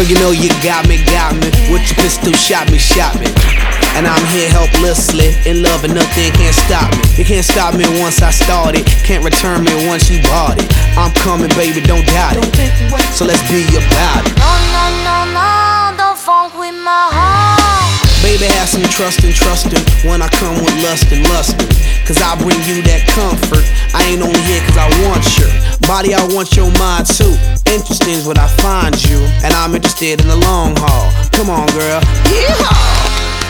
Girl, you know you got me. With your pistol, shot me. And I'm here helplessly, in love and nothing can't stop me. You can't stop me once I started, can't return me once you bought it. I'm coming, baby, don't doubt it. So let's be about it. No, don't funk with my heart. Baby, have some trustin' when I come with lustin'. Cause I bring you that comfort. I ain't only here cause I want your body, I want your mind too. Interesting is what I find you, and I'm interested in the long haul. Come on, girl. Yeehaw!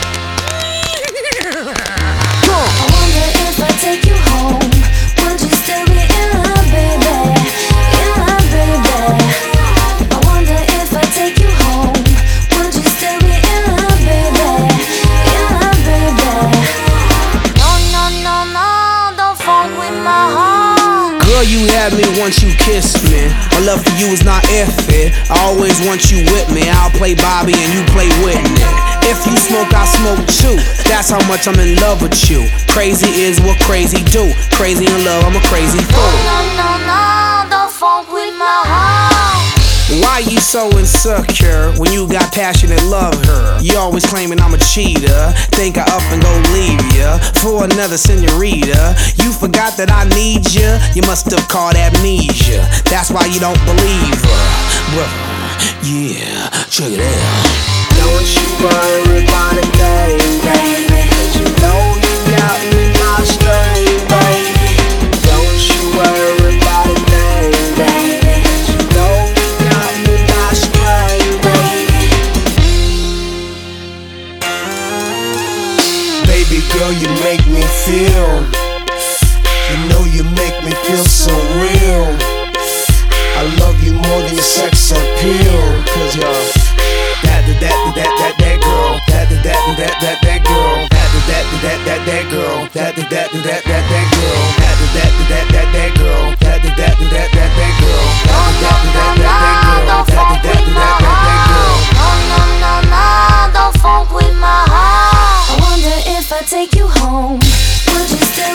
I wonder if I take you home, would you still be in love, baby? In love, baby. I wonder if I take you home, would you still be in love, baby? In love, baby. No, don't funk with my heart. Girl, you had me once you kissed me. My love for you is not iffy. I always want you with me. I'll play Bobby and you play Whitney. If you smoke, I smoke too. That's how much I'm in love with you. Crazy is what crazy do. Crazy in love, I'm a crazy fool. No, don't funk with my heart. Why you so insecure when you got passionate love her? You always claiming I'm a cheater. Think I up and go leave ya for another senorita. You forgot that I need ya. You must have caught amnesia. That's why you don't believe her. Brother, yeah, check it out. Don't you worry about a thing, baby. Cause you know you got me my string, baby. Don't you worry about a thing, baby. Cause you know you got me my string, baby. Baby girl, you make me feel. You know you make me feel so real. I love you more than your sex appeal. Cause you're that girl, that girl, that girl, that girl, that girl, No, don't funk with my heart. I wonder if I take you home, would you still